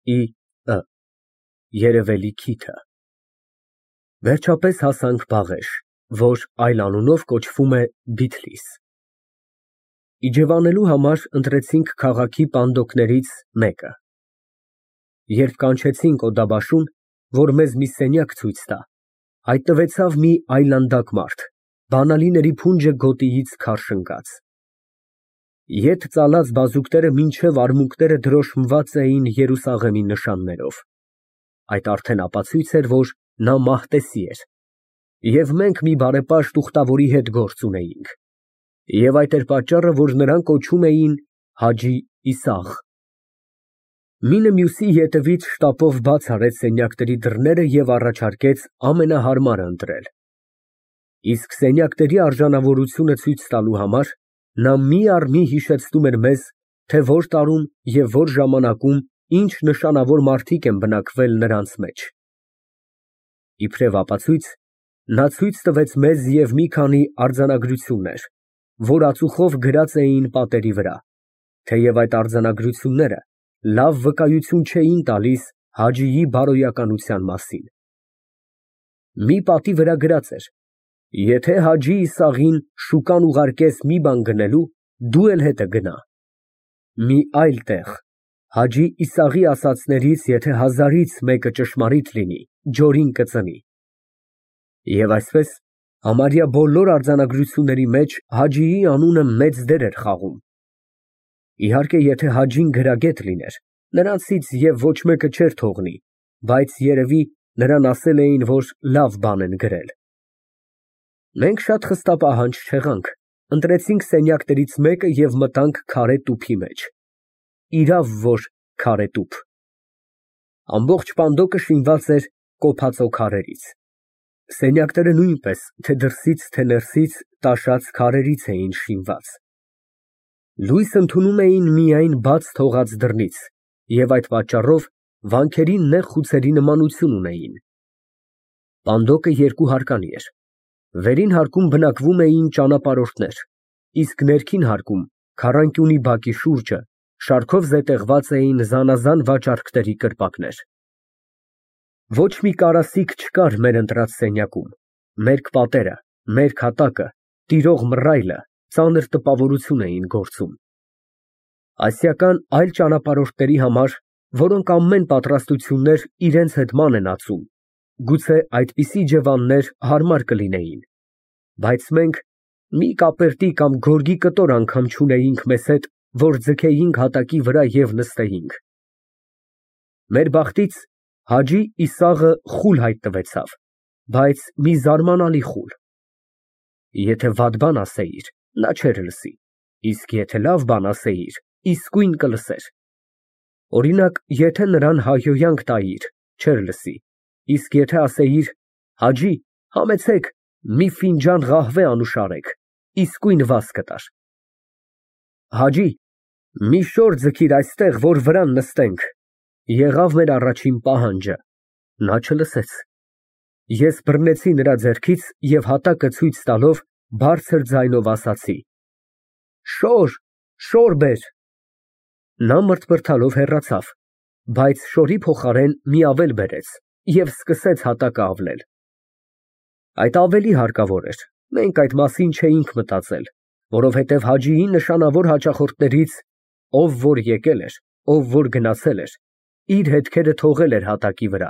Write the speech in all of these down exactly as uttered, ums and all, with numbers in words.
ի ը երևելի քիթը։ Վերջապես հասանք Բաղեշ, որ այլ անունով կոչվում է Բիթլիս։ Իջևանելու համար ընտրեցինք քաղաքի պանդոկներից մեկը։ Երբ կանչեցինք օդաբաշուն, որ մեզ մի սենյակ ցույց տա, հայտնվեցավ մի այլանդակ մարդ, բանալիների փունջը գոտիից քարշ ընկած։ Ետ ծալած բազուկները մինչև արմունկները դրոշմված էին Երուսաղեմի նշաններով։ Այդ արդեն ապացույց էր, որ նա մահտեսի էր, և մենք մի բարեպաշտ ուխտավորի հետ գործ ունեինք, և այդ էր պատճառը, որ նրան կոչում էին Հաջի Իսաղ։ Մինը մյուսի ետևից շտապով բաց արեց սենյակների դռները և առաջարկեց ամենահարմարը ընտրել։ Իսկ սենյակների արժանավորությունը ցույց տալու համար նա մի առ մի հիշեցնում էր մեզ, թե որ տարում և որ ժամանակում ինչ նշանավոր մարդիկ են բնակվել նրանց մեջ։ Իբրև ապացույց, նա ցույց տվեց մեզ և մի քանի արձանագրություններ, որ ածուխով գրած էին պատերի վրա, թեև այդ արձանագրությունները լավ վկայություն չէին տալիս Հաջիի բարոյականության մասին։ Մի պատի վրա գրած էր. «Եթե Հաջի Իսաղին շուկան ուղարկես մի բան գնելու, դու էլ հետը գնա»։ Մի այլ տեղ. «Հաջի Իսաղի ասածներից եթե հազարից մեկը ճշմարիտ լինի, ջորին կծնի»։ Եվ այսպես, համարյա բոլոր արձանագրությունների մեջ Հաջիի անունը մեծ դեր էր խաղում։ Իհարկե, եթե Հաջին գրագետ լիներ, նրանցից և ոչ մեկը չէր թողնի, բայց երևի նրան ասել էին, որ լավ բան են գրել։ Մենք շատ խստապահանջ չեղանք, ընտրեցինք սենյակներից մեկը և մտանք քարե տուփի մեջ։ Իրավ որ քարե տուփ։ Ամբողջ պանդոկը շինված էր կոփածո քարերից։ Սենյակները նույնպես, թե դրսից, թե ներսից տաշած քարերից էին շինված։ Լույս ընդունում էին միայն բաց թողած դռնից և այդ պատճառով վանքերի նեղ խուցերի նմանություն ունեին։ Պանդոկը երկուհարկանի էր։ Վերին հարկում բնակվում էին ճանապարհորդներ, իսկ ներքին հարկում, քառանկյունի բակի շուրջը, շարքով զետեղված էին զանազան վաճառքների կրպակներ։ Ոչ մի կարասիք չկար մեր ընտրած սենյակում, մերկ պատերը, մերկ հատակը, տիրող մռայլը ծանր տպավորություն էին գործում։ Ասիական այլ ճանապարհորդների համար, որոնք ամեն պատրաստություններ իրենց հետ ման են ածում, գուցե այդպիսի իջևաններ հարմար կլինեին, բայց մենք մի կապերտի կամ գորգի կտոր անգամ չունեինք մեզ հետ, որ ձգեինք հատակի վրա և նստեինք։ Մեր բախտից Հաջի Իսաղը խուլ հայտնվեցավ, բայց մի զարմանալի խուլ։ Եթե վատ բան ասեիր, նա չէր լսի, իսկ եթե լավ բան ասեիր, իսկույն կլսեր։ Օրինակ, եթե նրան հայհոյանք տայիր, չէր լսի, իսկ եթե ասեիր. «Հաջի, համեցեք, մի ֆինջան ղահվե անուշ արեք», իսկույն վազ կտար։ «Հաջի, մի շոր ձգիր այստեղ, որ վրան նստենք», եղավ մեր առաջին պահանջը։ Նա չլսեց։ Ես բռնեցի նրա ձեռքից և հատակը ցույց տալով բարձր ձայնով ասացի. «Շոր, շոր բեր»։ Նա մրթմրթալով հեռացավ, բայց շորի փոխարեն մի ավել բերեց և սկսեց հատակը ավլել։ Այդ ավելի հարկավոր էր, մենք այդ մասին չէինք մտածել, որովհետև Հաջիի նշանավոր հաճախորդներից ով որ եկել էր, ով որ գնացել էր, իր հետքերը թողել էր հատակի վրա։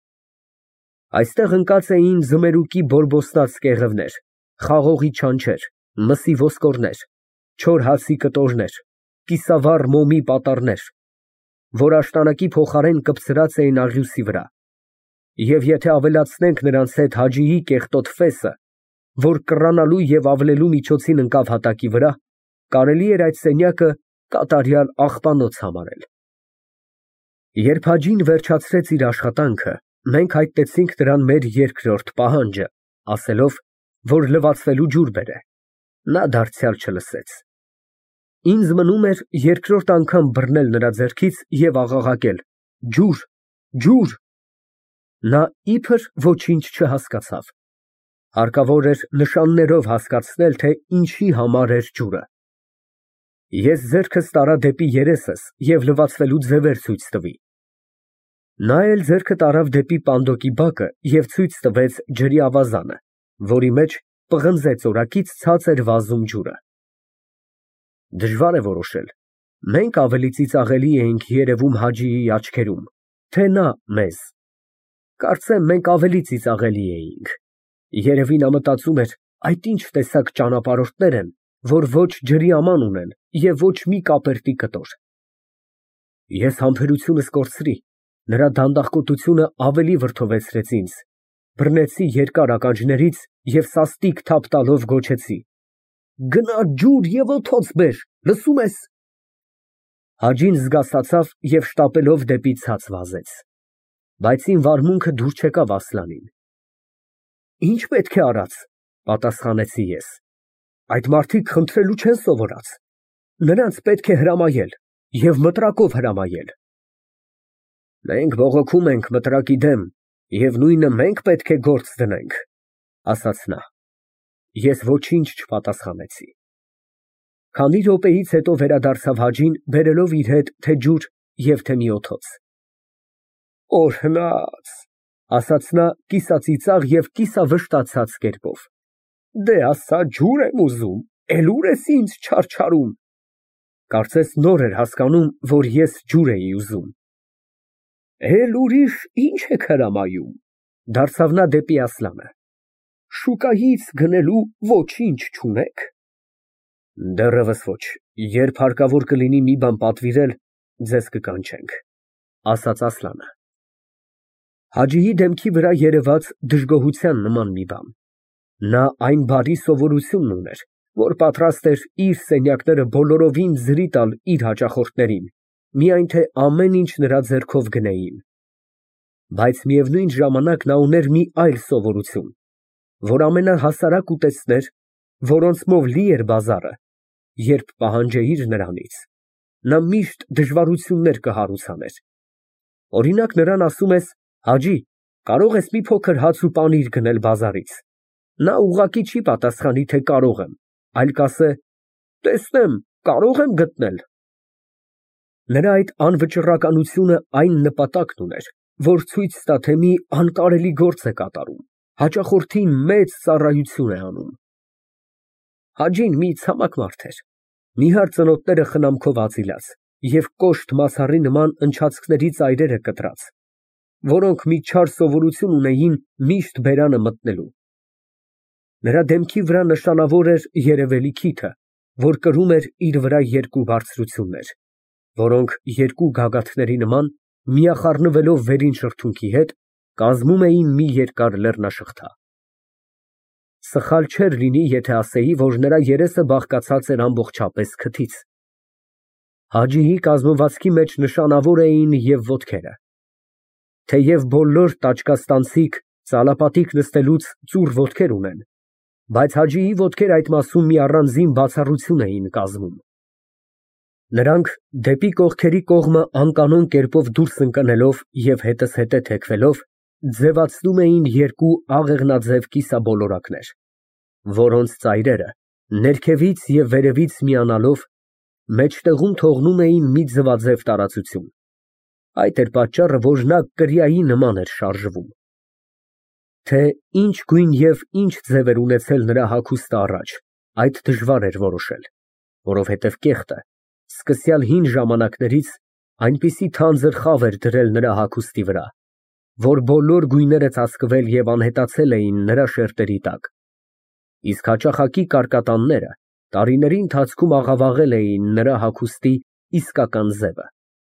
Այստեղ ընկած էին ձմերուկի բորբոստած կեղևներ, խաղողի չանչեր, մսի ոսկորներ, չոր հացի կտորներ, կիսավառ մոմի պատառներ, որ աշտանակի փոխարեն կպցրած էին աղյուսի վրա, և եթե ավելացնենք նրանց հետ Հաջիի կեղտոտ ֆեսը, որ կռանալու և ավլելու միջոցին ընկավ հատակի վրա, կարելի էր այդ սենյակը կատարյալ աղբանոց համարել։ Երբ Հաջին վերջացրեց իր աշխատանքը, մենք հայտնեցինք նրան մեր երկրորդ պահանջը, ասելով, որ լվացվելու ջուր բերե։ Նա դարձյալ չլսեց։ Ինձ մնում էր երկրորդ անգամ բռնել նրա ձեռքից և աղաղակել. «Ջուր, ջուր»։ Նա իբր ոչինչ չհասկացավ։ Հարկավոր էր նշաններով հասկացնել, թե ինչի համար էր ջուրը։ Ես ձեռքս տարա դեպի երեսս և լվացվելու ձևեր ցույց տվի։ Նա էլ ձեռքը տարավ դեպի պանդոկի բակը և ցույց տվեց ջրի ավազանը, որի մեջ պղնձե ծորակից ցած էր վազում ջուրը։ Դժվար է որոշել. մենք ավելի ծիծաղելի էինք երևում Հաջիի աչքերում, թե նա մեզ։ Կարծեմ մենք ավելի ծիծաղելի էինք։ Երևի նա մտածում էր, այդ ինչ տեսակ ճանապարհորդներ են, որ ոչ ջրի աման ունեն և ոչ մի կապերտի կտոր։ Ես համբերությունս կորցրի, նրա դանդաղկոտությունը ավելի վրդովեցրեց ինձ, բռնեցի երկար ականջներից և սաստիկ թափ տալով գոչեցի. «Գնա ջուր և օդոց բեր, լսո՞ւմ ես»։ Հաջին զգաստացավ և շտապելով դեպի ցած վազեց։ Բայց իմ վարմունքը դուր չեկավ Ասլանին։ «Ի՞նչ պետք է արած», պատասխանեցի ես։ «Այդ մարդիկ խնդրելու չեն սովորած։ Նրանց պետք է հրամայել և մտրակով հրամայել»։ «Մենք բողոքում ենք մտրակի դեմ և նույնը մենք պետք է գործ դնենք», ասաց նա։ Ես ոչինչ չպատասխանեցի։ Քանի րոպեից հետո վերադարձավ Հաջին, բերելով իր հետ թե ջուր և թե մի օդոց։ «Օրհնած», ասաց նա կիսածիծաղ և կիսավշտացած կերպով, «դե ասա ջուր եմ ուզում, էլ ուր ես ինձ չարչարում»։ Կարծես նոր էր հասկանում, որ ես ջուր էի ուզում։ «Էլ ուրիշ ի՞նչ եք հրամայում», դարձավ նա դեպի Ասլանը։ «Շուկայից գնելու ոչինչ չունե՞ք»։ «Դեռևս ոչ, երբ հարկավոր կլինի մի բան պատվիրել, ձեզ կկանչենք», ասաց Ասլանը։ Հաջիի դեմքի վրա երևաց դժգոհության նման մի բան։ Նա այն բարի սովորությունն ուներ, որ պատրաստ էր իր սենյակները բոլորովին ձրի տալ իր հաճախորդներին, միայն թե ամեն ինչ նրա ձեռքով գնեին։ Բայց միևնույն ժամանակ նա ուներ մի այլ սովորություն, որ ամենահասարակ ուտեստներ, որոնցմով լի էր բազարը, երբ պահանջեիր նրանից, նա միշտ դժվարություններ կհարուցաներ։ Օրինակ, նրան ասում ես. «Հաջի, կարո՞ղ ես մի փոքր հաց ու պանիր գնել բազարից»։ Նա ուղղակի չի պատասխանի, թե կարող եմ, այլ կասե. «Տեսնեմ, կարո՞ղ եմ գտնել»։ Նրա այդ անվճռականությունը այն նպատակն ուներ, որ ցույց տա, թե մի անկարելի գործ է կատարում, հաճախորդին մեծ ծառայություն է անում։ Հաջին մի ցամաք մարդ էր, նիհար ծնոտները խնամքով ածիլած և կոշտ մացառի նման ընչացքների ծայրերը կտրած, որոնք մի չար սովորություն ունեին միշտ բերանը մտնելու։ Նրա դեմքի վրա նշանավոր էր երևելի քիթը, որ կրում էր իր վրա երկու բարձրություններ, որոնք երկու գագաթների նման, միախառնվելով վերին շրթունքի հետ, կազմում էին մի երկար լեռնաշղթա։ Սխալ չէր լինի, եթե ասեի, որ նրա երեսը բաղկացած էր ամբողջապես քթից։ Հաջիի կազմվածքի մեջ նշանավոր էին և ոտքերը։ Թեև բոլոր տաճկաստանցիք ծալապատիկ նստելուց ծուռ ոտքեր ունեն, բայց Հաջիի ոտքերը այդ մասում մի առանձին բացառություն էին կազմում։ Նրանք դեպի կողքերի կողմը անկանոն կերպով դուրս ընկնելով և հետզհետե թեքվելով, ձևացնում էին երկու աղեղնաձև կիսաբոլորակներ, որոնց ծայրերը ներքևից և վերևից միանալով մեջտեղում թողնում էին մի ձվաձև տարածություն։ Այդ էր պատճառը, որ նա կրիայի նման էր շարժվում։ Թե ինչ գույն և ինչ ձև էր ունեցել նրա հագուստը առաջ, այդ դժվար էր որոշել, որովհետև կեղտը սկսյալ հին ժամանակներից այնպիսի թանձր խավ էր դրել նրա հագուստի վրա, որ բոլոր գույները ծածկվել և անհետացել էին նրա շերտերի տակ, իսկ հաճախակի կարկատանները տարիների ընթացքում աղավաղել էին նրա հագուստի իսկական ձևը։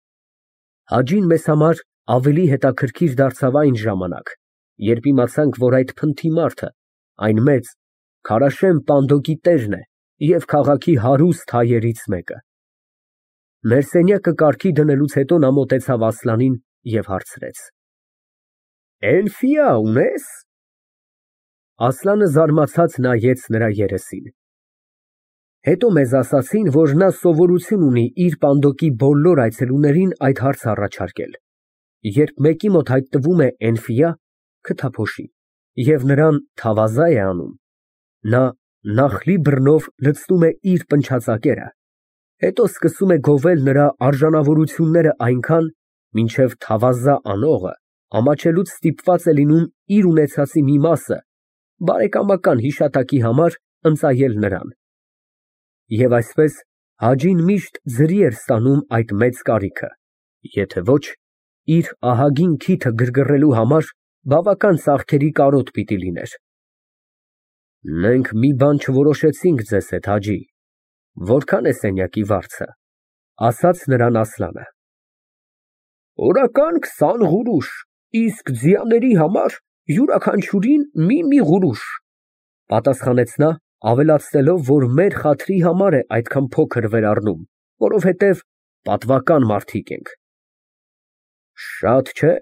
Հաջին մեզ համար ավելի հետաքրքիր դարձավ այն ժամանակ, երբ իմացանք, որ այդ փնթի մարդը այն մեծ, քարաշեն պանդոկի տերն է և քաղաքի հարուստ հայերից մեկը։ Մեր սենյակը կարգի դնելուց հետո նա մոտեցավ Ասլանին և հարցրեց. «Էլֆիա ունե՞ս»։ Ասլանը զարմացած նայեց նրա երեսին։ Հետո մեզ ասացին, որ նա սովորություն ունի իր պանդոկի բոլոր այցելուներին այդ հարցը առաջարկել. երբ մեկի մոտ հայտնվում է էլֆիա (քթափոշի) և նրան թավազա է անում, նա նախլի բռնով լցնում է իր պնչացակերը, հետո սկսում է գովել նրա արժանավորությունները այնքան, մինչև թավազա անողը ամաչելուց ստիպված է լինում իր ունեցածի մի մասը բարեկամական հիշատակի համար ընծայել նրան։ Եվ այսպես Հաջին միշտ ձրի էր ստանում այդ մեծ կարիքը, եթե ոչ, իր ահագին քիթը գրգռելու համար բավական ծախքերի կարոտ պիտի լիներ։ Մենք մի բան չորոշեցինք ձեզ հետ, Հաջի, որքան է սենյակի վարձը, ասաց նրան Ասլանը։ Օրական քսան ղուրուշ, իսկ ձիաների համար յուրաքանչյուրին մի-մի ղուրուշ, պատասխանեց նա, ավելացնելով, որ մեր խաթրի համար է այդքան փոքր վերառնում, որովհետև պատվական մարդիկ ենք։ Շատ չէ։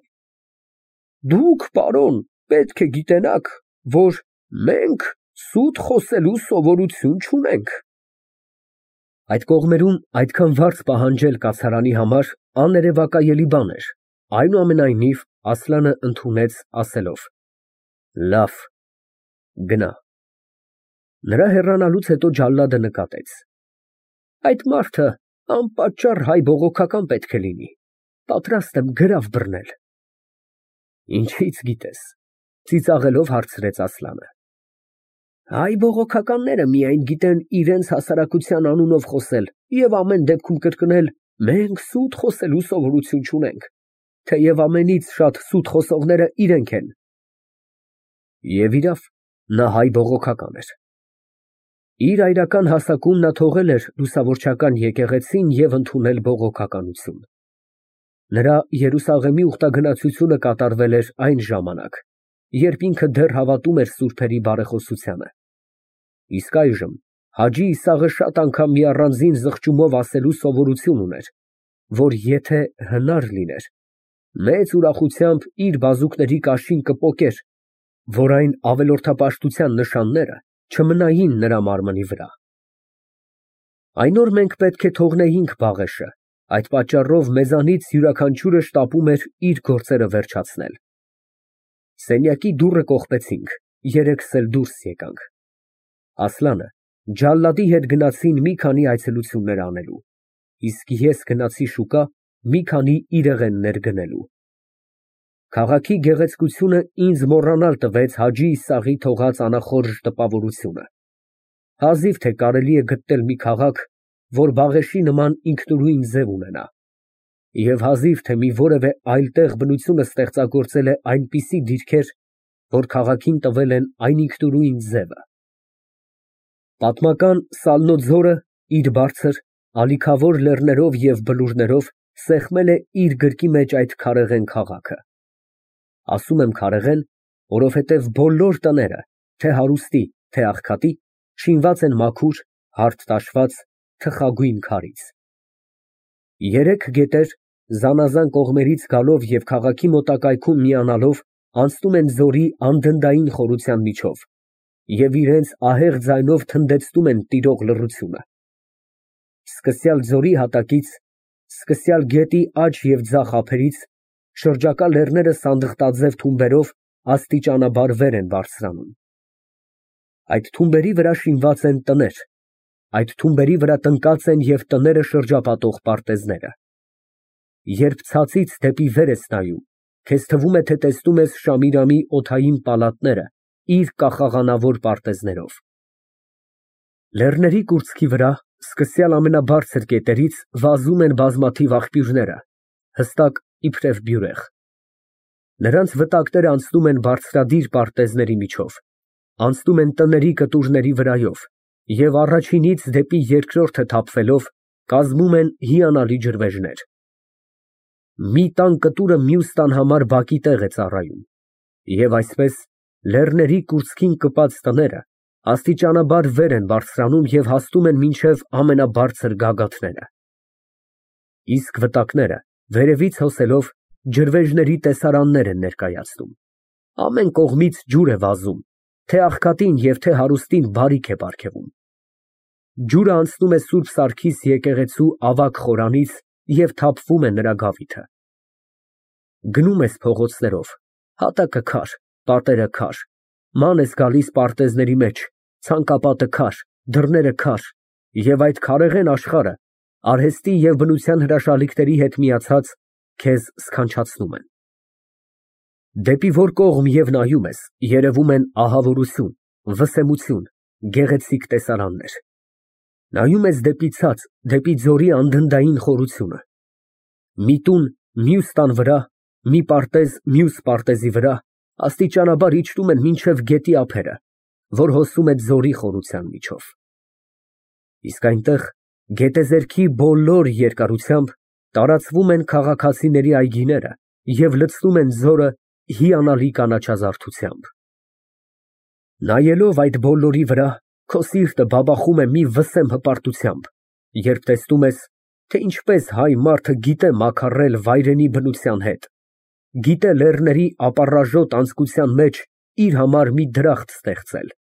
Դուք, պարոն, պետք է գիտենաք, որ մենք սուտ խոսելու սովորություն չունենք։ Այդ կողմերում այդքան վարձ պահանջել կացարանի համար աներևակայելի բան էր, այնուամենայնիվ Ասլանը ընդունեց, ասելով. Լավ, գնա։ Նրա հեռանալուց հետո ջալադը նկատեց. Այդ մարդը անպատճառ հայ բողոքական պետք է լինի, պատրաստ եմ գրավ բռնել։ Ինչից գիտես, ծիծաղելով հարցրեց Ասլանը։ Հայ բողոքականները միայն գիտեն իրենց հասարակության անունով խոսել և ամեն դեպքում կրկնել մենք սուտ խոսելու սովորություն չունենք, թեև ամենից շատ սուտ խոսողները իրենք են։ Եվ իրավ, նա հայ բողոքական էր։ Իր այրական հասակում նա թողել էր լուսավորչական եկեղեցին և ընդունել բողոքականություն։ Նրա Երուսաղեմի ուխտագնացությունը կատարվել էր այն ժամանակ, երբ ինքը դեռ հավատում էր սուրբերի բարեխոսությանը։ Իսկ այժմ Հաջի Իսաղը շատ անգամ մի առանձին զղջումով ասելու սովորություն ուներ, որ եթե հնար լիներ, մեծ ուրախությամբ իր բազուկների կաշին կպոկեր, որ այն ավելորդապաշտության նշանները չմնային նրա մարմնի վրա։ Այն օր մենք պետք է թողնեինք Բաղեշը, այդ պատճառով մեզանից յուրաքանչյուրը շտապում էր իր գործերը վերջացնել։ Սենյակի դուռը կողպեցինք, երեքս էլ դուրս եկանք։ Ասլանը ջալադի հետ գնացին մի քանի այցելություններ անելու, իսկ ես գնացի շուկա մի քանի իրեղեններ գնելու։ Քաղաքի գեղեցկությունը ինձ մոռանալ տվեց Հաջի Իսաղի թողած անախորժ տպավորությունը։ Հազիվ թե կարելի է գտնել մի քաղաք, որ Բաղեշի նման ինքնուրույն ձև ունենա, և հազիվ թե մի որևէ այլ տեղ բնությունը ստեղծագործել է այնպիսի դիրքեր, որ քաղաքին տվել են այն ինքնուրույն ձևը։ Պատմական Սալնո ձորը իր բարձր, ալիքավոր լեռներով և բլուրներով սեղմել է իր գրկի մեջ այդ քարեղեն քաղաքը։ Ասում եմ քարեղեն, որովհետև բոլոր տները, թե հարուստի, թե աղքատի, շինված են մաքուր, հարթ տաշված, թխագույն քարից։ Երեք գետեր, զանազան կողմերից գալով և քաղաքի մոտակայքում միանալով, անցնում են ձորի անդնդային խորության միջով և իրենց ահեղ ձայնով թնդեցնում են տիրող լռությունը։ Սկսյալ ձորի հատակից, սկսյալ գետի աջ և ձախ ափերից, շրջակա լեռները սանդղտաձև թումբերով աստիճանաբար վեր են բարձրանում։ Այդ թումբերի վրա շինված են տներ, այդ թումբերի վրա տնկած են և տները շրջապատող պարտեզները։ Երբ ցածից դեպի վեր ես նայում, քեզ թվում է, թե տեսնում ես Շամիրամի օդային պալատները իր կախաղանավոր պարտեզներով։ Լեռների կուրծքի վրա, սկսյալ ամենաբարձր կետերից, վազում են բազմաթիվ աղբյուրները, հստակ իբրև բյուրեղ։ Նրանց վտակները անցնում են բարձրադիր պարտեզների միջով, անցնում են տների կտուրների վրայով և առաջինից դեպի երկրորդը թափվելով, կազմում են հիանալի ջրվեժներ։ Մի տան կտուրը մյուս տան համար բակի տեղ է ծառայում, և այսպես լեռների կուրծքին կպած տները աստիճանաբար վեր են բարձրանում և հասնում են մինչև ամենաբարձր գագաթները։ Իսկ վտակները, վերևից հոսելով, ջրվեժների տեսարաններ են ներկայացնում։ Ամեն կողմից ջուր է վազում, թե աղքատին և թե հարուստին բարիք է պարգևում։ Ջուրը անցնում է Սուրբ Սարգիս եկեղեցու ավագ խորանից և թափվում է նրա գավիթը։ Գնում ես փողոցներով, հատակը քար, պատերը քար, ման ես գալիս պարտեզների մեջ, ցանկապատը քար, դռները քար, և այդ քարեղեն աշխարհը, արհեստի և բնության հրաշալիքների հետ միացած, քեզ սքանչացնում են։ Դեպի որ կողմ և նայում ես, երևում են ահավորություն, վսեմություն, գեղեցիկ տեսարաններ։ Նայում ես դեպի ցած, դեպի ձորի անդնդային խորությունը։ Մի տուն մյուս տան վրա, մի պարտեզ մյուս պարտեզի վրա աստիճանաբար իջնում են մինչև գետի ափերը, որ հոսում է ձորի խորության միջով։ Իսկ այնտեղ, գետեզերքի բոլոր երկարությամբ, տարածվում են քաղաքացիների այգիները և լցնում են ձորը հիանալի կանաչազարդությամբ։ Նայելով այդ բոլորի վրա, քո սիրտը բաբախում է մի վսեմ հպարտությամբ, երբ տեսնում ես, թե ինչպես հայ մարդը գիտե մաքարել վայրենի բնության հետ, գիտե լեռների ապառաժոտ անցքության մեջ իր համար մի դրախտ ստեղծել։